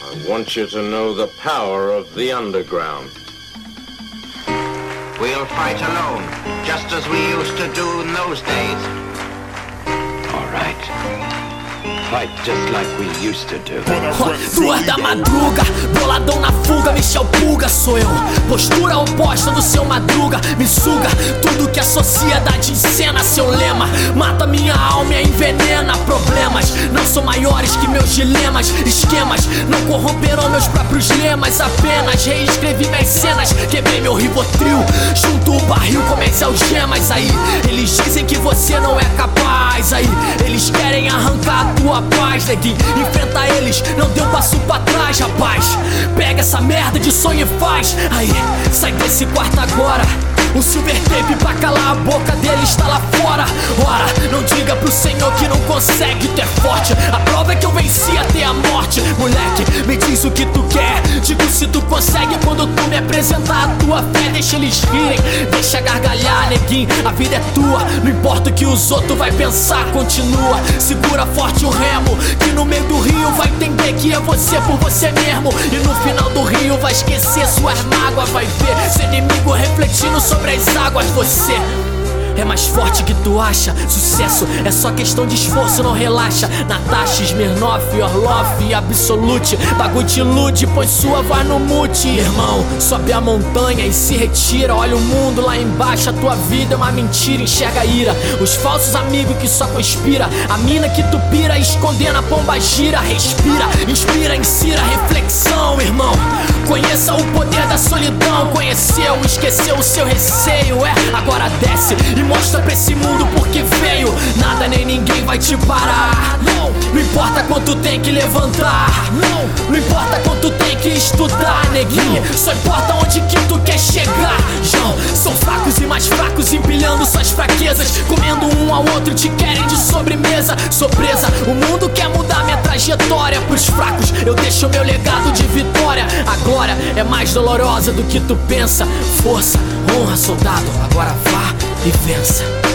I want you to know the power of the underground. We'll fight alone, just as we used to do in those days. All right. Fight just like we used to do. 2 da madruga, boladão na fuga, Michel Pulga sou eu. Postura oposta do seu Madruga, me suga tudo que a sociedade ensena. Seu lema mata minha alma e envenena. Problemas não são maiores que meus dilemas. Esquemas não corromperão meus próprios lemas. Apenas reescrevi minhas cenas, quebrei meu Rivotril, junto o barril com minhas algemas. Aí eles dizem que você não é capaz. Aí eles querem arrancar a tua paz, neguinho. Enfrenta eles, não dê um passo pra trás, rapaz. Pega essa merda de sonho e faz. Aí, sai desse quarto agora. O silver tape pra calar a boca dele está lá fora. Ora, não diga pro senhor que não consegue, tu é forte. A prova é que eu venci até a morte. Moleque, me diz o que tu quer. Digo se tu consegue quando tu me apresentar a tua fé. Deixa eles rirem, deixa gargalhar, neguinho. A vida é tua, não importa o que os outros vai pensar. Continua, segura forte o remo, que no meio do rio vai entender que é você por você mesmo. E no final do rio vai esquecer suas mágoas. Vai ver seu inimigo refletindo sobre as águas. Você é mais forte que tu acha. Sucesso é só questão de esforço, não relaxa. Natasha, Smirnoff, Orloff, Absolute. Bagulho te ilude, põe sua voz no mute. Irmão, sobe a montanha e se retira. Olha o mundo lá embaixo, a tua vida é uma mentira. Enxerga a ira, os falsos amigos que só conspira. A mina que tu pira, escondendo a pomba gira. Respira, inspira, insira reflexão, irmão. Conheça o poder da solidão. Conheceu, esqueceu o seu receio. Agora desce e mostra pra esse mundo porque veio. Nada nem ninguém vai te parar. Não importa quanto tem que levantar. Não importa quanto tem que estudar, neguinho. Só importa onde que tu quer chegar. João, são fracos e mais fracos, empilhando suas fraquezas, comendo um ao outro, te querem de sobremesa. Sou presa, o mundo quer mudar minha trajetória. Pros fracos eu deixo meu legado de vitória. A glória é mais dolorosa do que tu pensa. Força, honra, soldado, agora vá e vença.